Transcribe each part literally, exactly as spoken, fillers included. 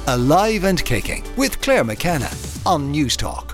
Alive and Kicking with Claire McKenna on News Talk.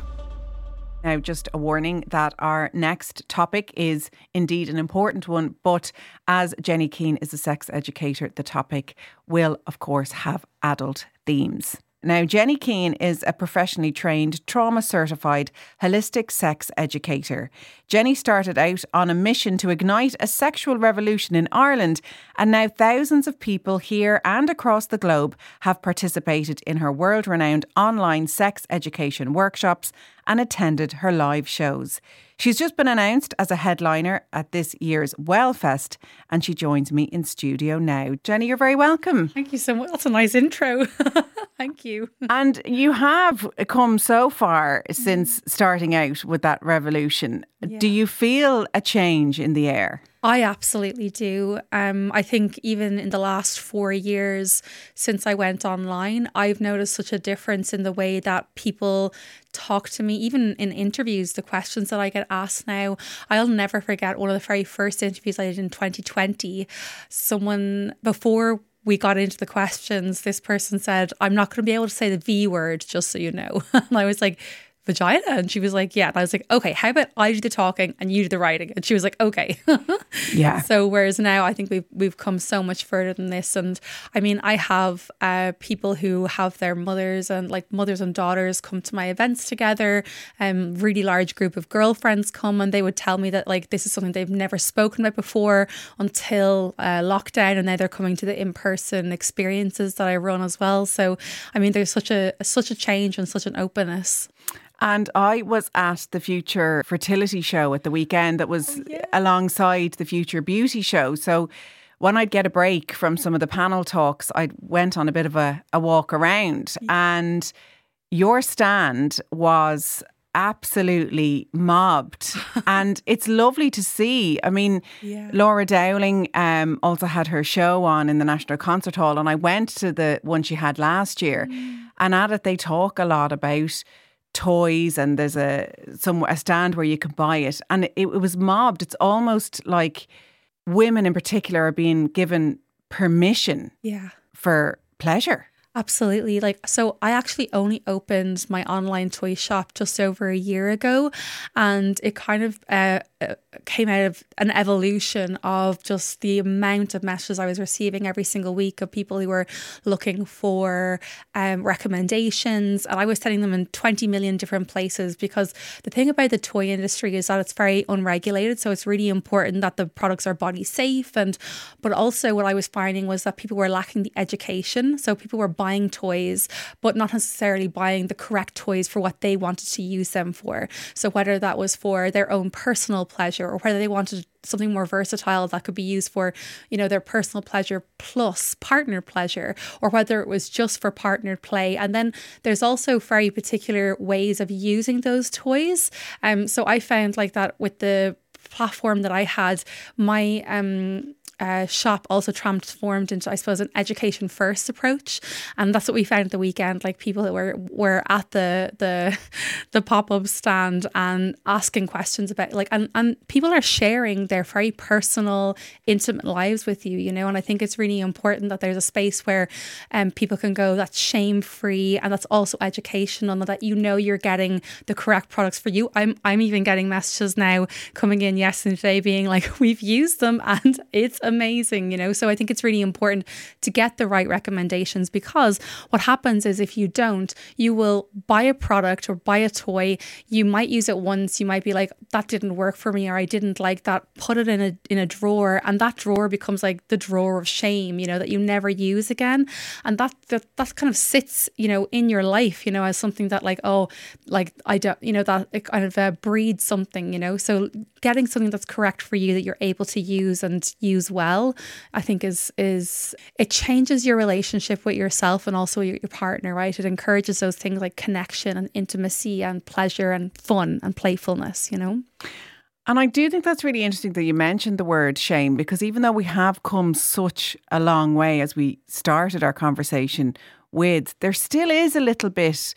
Now, just a warning that our next topic is indeed an important one, but as Jenny Keane is a sex educator, the topic will, of course, have adult themes. Now, Jenny Keane is a professionally trained, trauma-certified, holistic sex educator. Jenny started out on a mission to ignite a sexual revolution in Ireland, and now thousands of people here and across the globe have participated in her world-renowned online sex education workshops and attended her live shows. She's just been announced as a headliner at this year's Wellfest, and she joins me in studio now. Jenny, you're very welcome. Thank you so much. That's a nice intro. Thank you. And you have come so far since starting out with that revolution. Yeah. Do you feel a change in the air? I absolutely do. Um, I think even in the last four years since I went online, I've noticed such a difference in the way that people talk to me, even in interviews, the questions that I get asked now. I'll never forget one of the very first interviews I did in twenty twenty. Someone, before we got into the questions, this person said, "I'm not going to be able to say the V word, just so you know." And I was like, "Vagina?" And she was like, "Yeah." And I was like, "Okay, how about I do the talking and you do the writing?" And she was like, "Okay." Yeah. So whereas now I think we've we've come so much further than this. And I mean, I have uh, people who have their mothers and like mothers and daughters come to my events together. Um, really large group of girlfriends come, and they would tell me that like this is something they've never spoken about before until uh, lockdown, and now they're coming to the in-person experiences that I run as well. So I mean, there's such a such a change and such an openness. And I was at the Future Fertility Show at the weekend that was oh, yeah. alongside the Future Beauty Show. So when I'd get a break from some of the panel talks, I went on a bit of a, a walk around. Yeah. And your stand was absolutely mobbed. And it's lovely to see. I mean, yeah. Laura Dowling um, also had her show on in the National Concert Hall. And I went to the one she had last year. Mm. And at it, they talk a lot about toys, and there's a some a stand where you can buy it, and it, it was mobbed. It's almost like women in particular are being given permission yeah. for pleasure. Absolutely. Like, so I actually only opened my online toy shop just over a year ago, and it kind of uh, came out of an evolution of just the amount of messages I was receiving every single week of people who were looking for um, recommendations, and I was sending them in twenty million different places, because the thing about the toy industry is that it's very unregulated. So it's really important that the products are body safe, and but also what I was finding was that people were lacking the education. So people were buying buying toys, but not necessarily buying the correct toys for what they wanted to use them for. So whether that was for their own personal pleasure, or whether they wanted something more versatile that could be used for, you know, their personal pleasure plus partner pleasure, or whether it was just for partnered play. And then there's also very particular ways of using those toys. Um, so I found like that with the platform that I had, my um Uh, shop also transformed into, I suppose, an education first approach, and that's what we found at the weekend. Like people that were were at the the the pop-up stand and asking questions about like and, and people are sharing their very personal, intimate lives with you, you know. And I think it's really important that there's a space where um people can go that's shame free, and that's also educational, and that you know you're getting the correct products for you. I'm I'm even getting messages now coming in yesterday being like, we've used them and it's amazing, you know. So I think it's really important to get the right recommendations, because what happens is if you don't, you will buy a product or buy a toy, you might use it once, you might be like, that didn't work for me, or I didn't like that, put it in a in a drawer, and that drawer becomes like the drawer of shame, you know, that you never use again. And that that, that kind of sits, you know, in your life, you know, as something that like, oh, like I don't, you know, that it kind of uh, breeds something, you know. So getting something that's correct for you, that you're able to use and use well, I think is is it changes your relationship with yourself and also your, your partner, right? It encourages those things like connection and intimacy and pleasure and fun and playfulness, you know. And I do think that's really interesting that you mentioned the word shame, because even though we have come such a long way as we started our conversation with, there still is a little bit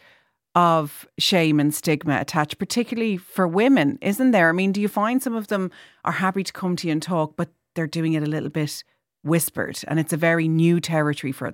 of shame and stigma attached, particularly for women, isn't there? I mean, do you find some of them are happy to come to you and talk, but they're doing it a little bit whispered, and it's a very new territory for them?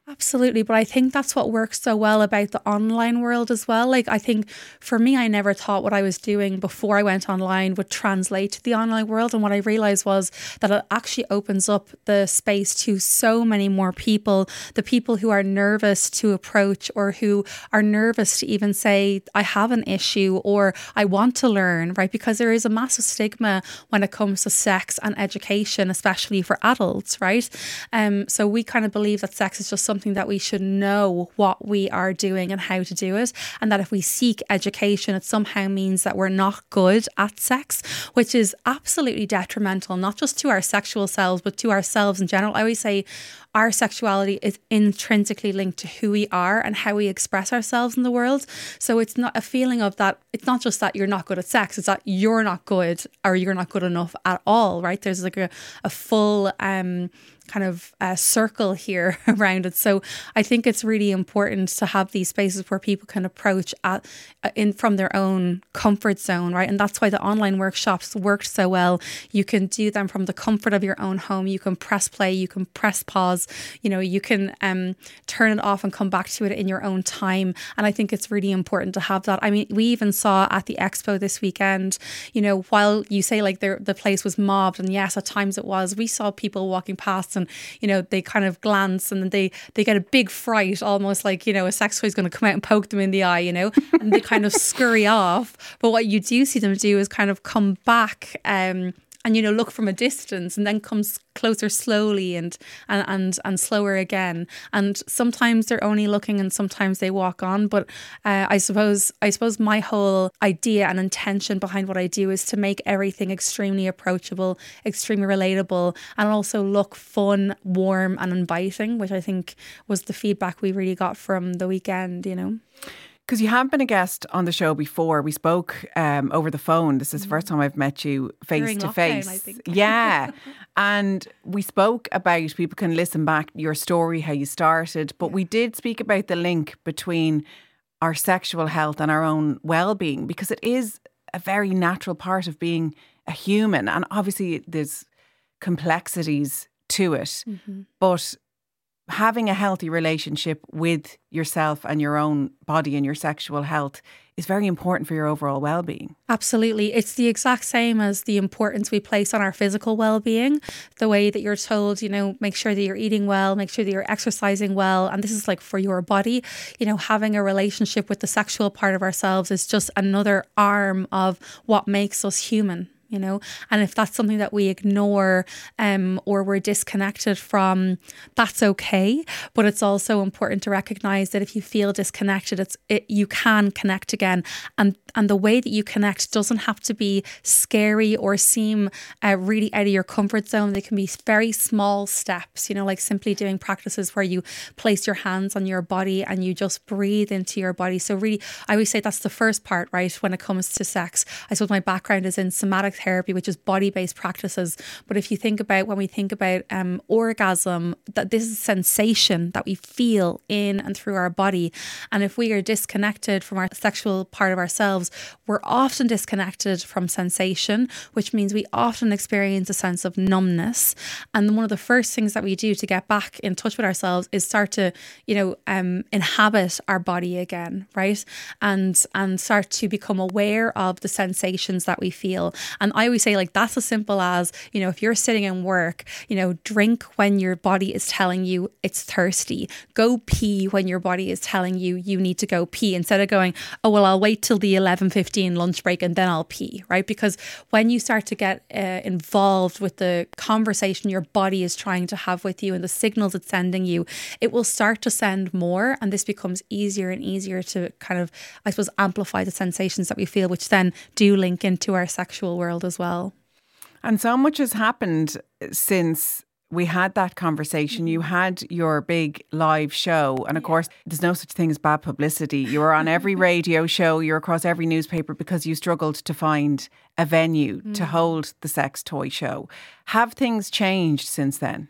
Absolutely. But I think that's what works so well about the online world as well. Like, I think for me, I never thought what I was doing before I went online would translate to the online world. And what I realized was that it actually opens up the space to so many more people, the people who are nervous to approach or who are nervous to even say, I have an issue or I want to learn, right? Because there is a massive stigma when it comes to sex and education, especially for adults, right? Um, so we kind of believe that sex is just something that we should know what we are doing and how to do it, and that if we seek education, it somehow means that we're not good at sex, which is absolutely detrimental, not just to our sexual selves, but to ourselves in general. I always say our sexuality is intrinsically linked to who we are and how we express ourselves in the world. So it's not a feeling of that, it's not just that you're not good at sex, it's that you're not good or you're not good enough at all, right? There's like a, a full um kind of uh, circle here around it. So I think it's really important to have these spaces where people can approach at, uh, in from their own comfort zone, right? And that's why the online workshops worked so well. You can do them from the comfort of your own home. You can press play, you can press pause, you know, you can um, turn it off and come back to it in your own time. And I think it's really important to have that. I mean, we even saw at the expo this weekend, you know, while you say like the, the place was mobbed, and yes, at times it was, we saw people walking past and, you know, they kind of glance and then they, they get a big fright, almost like, you know, a sex toy is going to come out and poke them in the eye, you know, and they kind of scurry off. But what you do see them do is kind of come back um, and, you know, look from a distance and then comes closer slowly and, and, and, and slower again. And sometimes they're only looking and sometimes they walk on. But uh, I suppose, I suppose my whole idea and intention behind what I do is to make everything extremely approachable, extremely relatable, and also look fun, warm and inviting, which I think was the feedback we really got from the weekend, you know. Because you have been a guest on the show before. We spoke um, over the phone. This is the first time I've met you face During to lockdown, face. I think. Yeah. And we spoke about, people can listen back, your story, how you started. But we did speak about the link between our sexual health and our own well-being, because it is a very natural part of being a human. And obviously there's complexities to it. Mm-hmm. But having a healthy relationship with yourself and your own body and your sexual health is very important for your overall well-being. Absolutely. It's the exact same as the importance we place on our physical well-being. The way that you're told, you know, make sure that you're eating well, make sure that you're exercising well. And this is like for your body, you know, having a relationship with the sexual part of ourselves is just another arm of what makes us human. You know, and if that's something that we ignore um, or we're disconnected from, that's okay. But it's also important to recognize that if you feel disconnected, it's it, you can connect again. And and the way that you connect doesn't have to be scary or seem uh, really out of your comfort zone. They can be very small steps, you know, like simply doing practices where you place your hands on your body and you just breathe into your body. So really, I always say that's the first part, right, when it comes to sex. I suppose my background is in somatic therapy, which is body-based practices. But if you think about, when we think about um, orgasm, that this is a sensation that we feel in and through our body. And if we are disconnected from our sexual part of ourselves, we're often disconnected from sensation, which means we often experience a sense of numbness. And one of the first things that we do to get back in touch with ourselves is start to, you know, um, inhabit our body again, right? And and start to become aware of the sensations that we feel. And I always say, like, that's as simple as, you know, if you're sitting in work, you know, drink when your body is telling you it's thirsty. Go pee when your body is telling you you need to go pee, instead of going, oh, well, I'll wait till the eleven fifteen lunch break and then I'll pee, right? Because when you start to get uh, involved with the conversation your body is trying to have with you and the signals it's sending you, it will start to send more. And this becomes easier and easier to kind of, I suppose, amplify the sensations that we feel, which then do link into our sexual world as well. And so much has happened since we had that conversation. You had your big live show. And of yeah. course, there's no such thing as bad publicity. You were on every radio show, you're across every newspaper because you struggled to find a venue mm. to hold the sex toy show. Have things changed since then?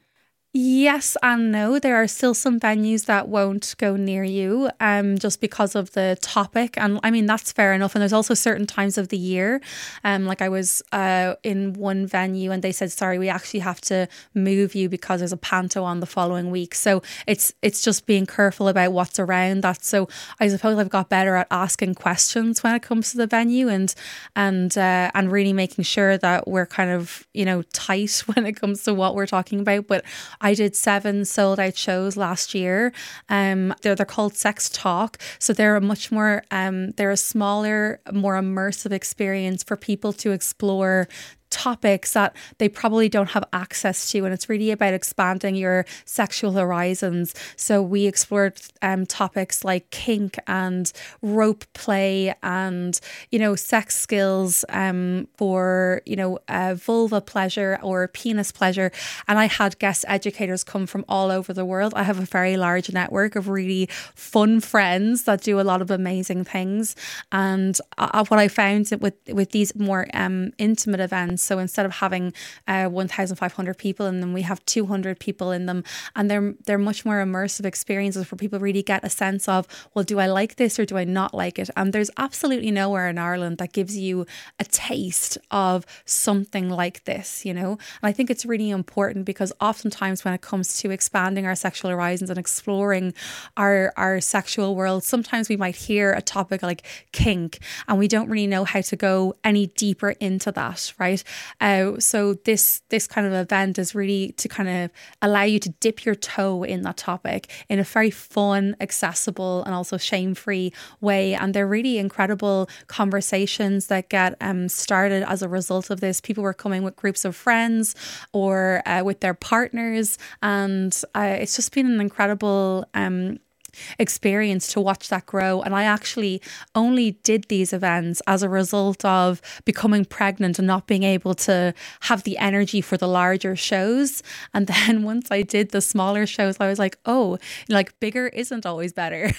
Yes and no. There are still some venues that won't go near you um, just because of the topic. And I mean, that's fair enough. And there's also certain times of the year. Um, like I was uh, in one venue and they said, sorry, we actually have to move you because there's a panto on the following week. So it's it's just being careful about what's around that. So I suppose I've got better at asking questions when it comes to the venue and and uh, and really making sure that we're kind of, you know, tight when it comes to what we're talking about. But I did seven sold out shows last year. Um, they're they're called Sex Talk, so they're a much more um, they're a smaller, more immersive experience for people to explore topics that they probably don't have access to, and it's really about expanding your sexual horizons. So we explored um, topics like kink and rope play and, you know, sex skills um, for, you know, uh, vulva pleasure or penis pleasure. And I had guest educators come from all over the world. I have a very large network of really fun friends that do a lot of amazing things. And uh, what I found with with these more um, intimate events, so instead of having uh, one thousand five hundred people in them, we have two hundred people in them, and they're they're much more immersive experiences where people really get a sense of, well, do I like this or do I not like it? And there's absolutely nowhere in Ireland that gives you a taste of something like this, you know? And I think it's really important because oftentimes when it comes to expanding our sexual horizons and exploring our our sexual world, sometimes we might hear a topic like kink and we don't really know how to go any deeper into that, right? Uh, so this this kind of event is really to kind of allow you to dip your toe in that topic in a very fun, accessible and also shame-free way. And they're really incredible conversations that get um, started as a result of this. People were coming with groups of friends or uh, with their partners, and uh, it's just been an incredible um experience to watch that grow. And I actually only did these events as a result of becoming pregnant and not being able to have the energy for the larger shows. And then once I did the smaller shows, I was like, oh, like bigger isn't always better.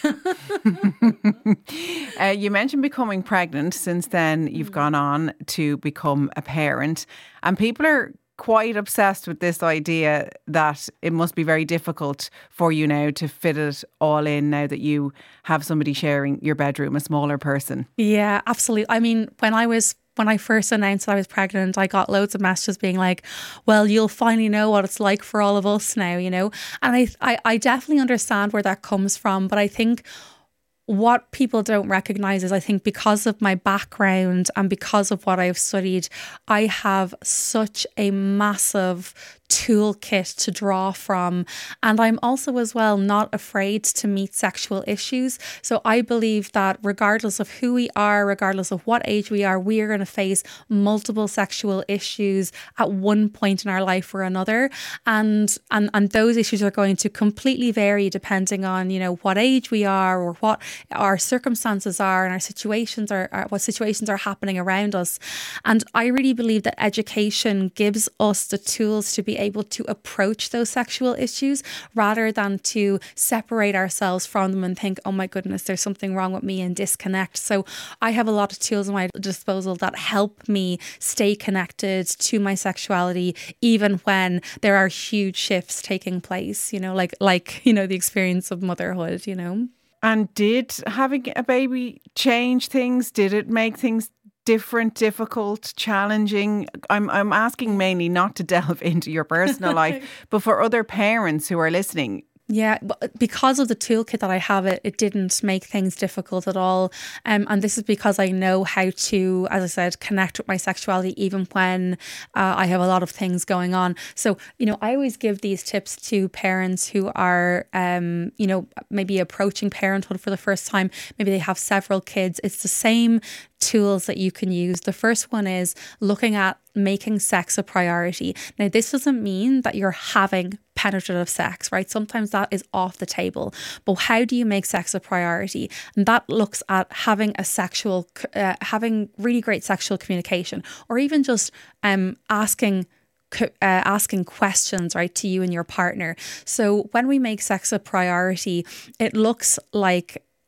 uh, you mentioned becoming pregnant. Since then, you've gone on to become a parent, and people are quite obsessed with this idea that it must be very difficult for you now to fit it all in now that you have somebody sharing your bedroom, a smaller person. Yeah, absolutely. I mean, when I was When I first announced that I was pregnant, I got loads of messages being like, well, you'll finally know what it's like for all of us now, you know? And I, I, I definitely understand where that comes from. But I think what people don't recognize is, I think because of my background and because of what I've studied, I have such a massive toolkit to draw from. And I'm also as well not afraid to meet sexual issues. So I believe that regardless of who we are, regardless of what age we are, we are going to face multiple sexual issues at one point in our life or another. And and and those issues are going to completely vary depending on, you know, what age we are or what our circumstances are and our situations are, are what situations are happening around us. And I really believe that education gives us the tools to be able to approach those sexual issues rather than to separate ourselves from them and think, oh my goodness, there's something wrong with me, and disconnect. So I have a lot of tools at my disposal that help me stay connected to my sexuality, even when there are huge shifts taking place, you know, like, like, you know, the experience of motherhood, you know. And did having a baby change things? Did it make things different, difficult, challenging? I'm I'm asking mainly not to delve into your personal life, but for other parents who are listening. Yeah, because of the toolkit that I have, it, it didn't make things difficult at all. Um, and this is because I know how to, as I said, connect with my sexuality even when uh, I have a lot of things going on. So, you know, I always give these tips to parents who are, um, you know, maybe approaching parenthood for the first time. Maybe they have several kids. It's the same tools that you can use. The first one is looking at making sex a priority. Now, this doesn't mean that you're having penetrative sex, right? Sometimes that is off the table. But how do you make sex a priority? And that looks at having a sexual, uh, having really great sexual communication, or even just um, asking Uh, asking questions, right, to you and your partner. So when we make sex a priority, it looks like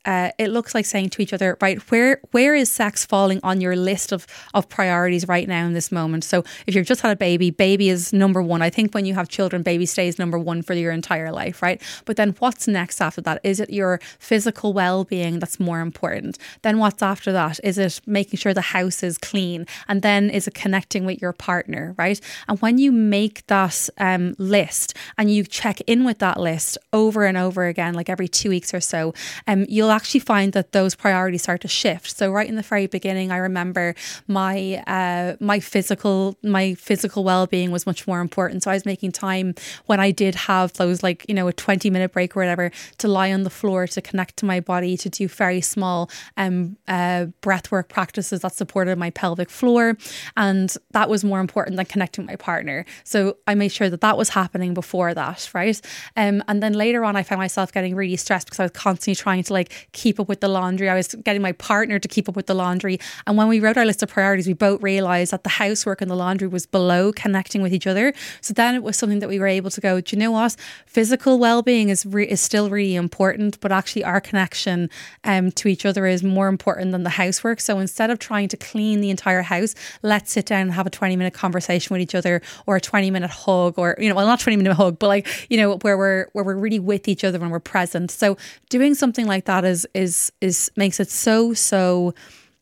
uh, it looks like saying to each other, right, where where is sex falling on your list of, of priorities right now in this moment? So if you've just had a baby, baby is number one. I think when you have children, baby stays number one for your entire life, right? But then what's next after that? Is it your physical well-being that's more important? Then what's after that? Is it making sure the house is clean? And then is it connecting with your partner, right? And when you make that um, list and you check in with that list over and over again, like every two weeks or so, um, you'll actually find that those priorities start to shift. So right in the very beginning, I remember my uh, my physical my physical well-being was much more important. So I was making time when I did have those, like, you know, a twenty minute break or whatever, to lie on the floor, to connect to my body, to do very small um uh, breathwork practices that supported my pelvic floor, and that was more important than connecting with my partner. So I made sure that that was happening before that, right? Um, and then later on, I found myself getting really stressed because I was constantly trying to like keep up with the laundry. I was getting my partner to keep up with the laundry. And when we wrote our list of priorities, we both realised that the housework and the laundry was below connecting with each other. So then it was something that we were able to go, do you know what? Physical well-being is re- is still really important, but actually our connection um, to each other is more important than the housework. So instead of trying to clean the entire house, let's sit down and have a twenty minute conversation with each other, or a twenty minute hug, or, you know, well, not twenty minute hug, but like, you know, where we're where we're really with each other when we're present. So doing something like that is is is makes it so so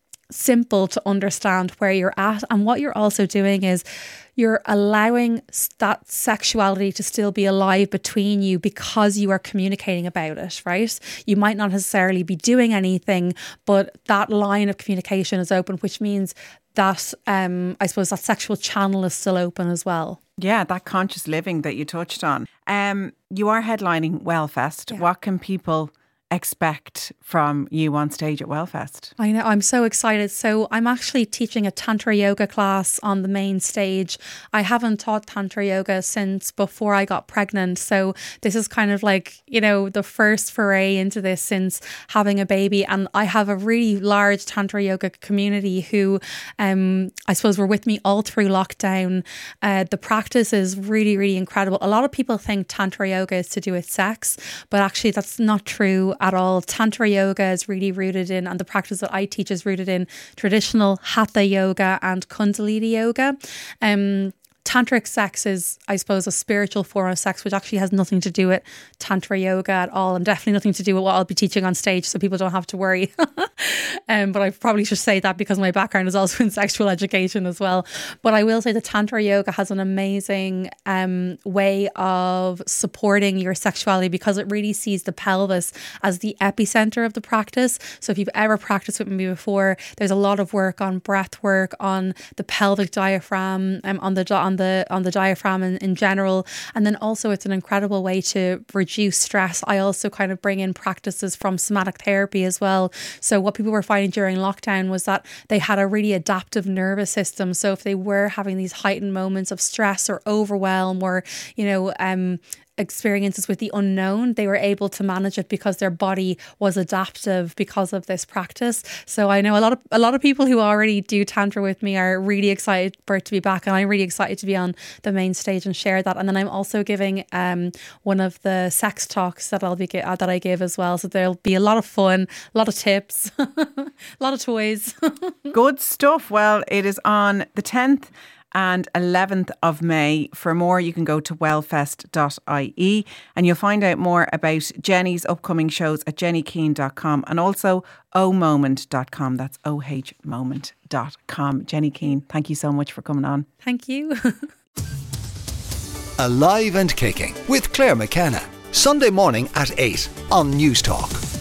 simple to understand where you're at. And what you're also doing is you're allowing that sexuality to still be alive between you because you are communicating about it, right? You might not necessarily be doing anything, but that line of communication is open, which means that um, I suppose that sexual channel is still open as well. Yeah, that conscious living that you touched on. Um, you are headlining Wellfest. Yeah. What can people expect from you on stage at Wellfest? I know, I'm so excited. So I'm actually teaching a Tantra yoga class on the main stage. I haven't taught Tantra yoga since before I got pregnant. So this is kind of like, you know, the first foray into this since having a baby. And I have a really large Tantra yoga community who um, I suppose were with me all through lockdown. Uh, the practice is really, really incredible. A lot of people think Tantra yoga is to do with sex, but actually that's not true at all. Tantra yoga is really rooted in, and the practice that I teach is rooted in traditional Hatha yoga and Kundalini yoga. Um, Tantric sex is, I suppose, a spiritual form of sex, which actually has nothing to do with Tantra yoga at all, and definitely nothing to do with what I'll be teaching on stage, so people don't have to worry. um, but I probably should say that because my background is also in sexual education as well. But I will say that Tantra yoga has an amazing um, way of supporting your sexuality because it really sees the pelvis as the epicenter of the practice. So if you've ever practiced with me before, there's a lot of work on breath work, on the pelvic diaphragm, um, on the on the on the diaphragm in, in general. And then also it's an incredible way to reduce stress. I also kind of bring in practices from somatic therapy as well. So what people were finding during lockdown was that they had a really adaptive nervous system. So if they were having these heightened moments of stress or overwhelm, or, you know, um experiences with the unknown, they were able to manage it because their body was adaptive because of this practice. So I know a lot of a lot of people who already do Tantra with me are really excited for it to be back, and I'm really excited to be on the main stage and share that. And then I'm also giving um one of the sex talks that I'll be uh, that I give as well. So there'll be a lot of fun, a lot of tips, a lot of toys. Good stuff. Well, it is on the tenth and eleventh of May. For more, you can go to wellfest dot I E, and you'll find out more about Jenny's upcoming shows at jenny keane dot com and also o moment dot com. That's O H moment dot com. Jenny Keane, thank you so much for coming on. Thank you. Alive and Kicking with Claire McKenna. Sunday morning at eight on News Talk.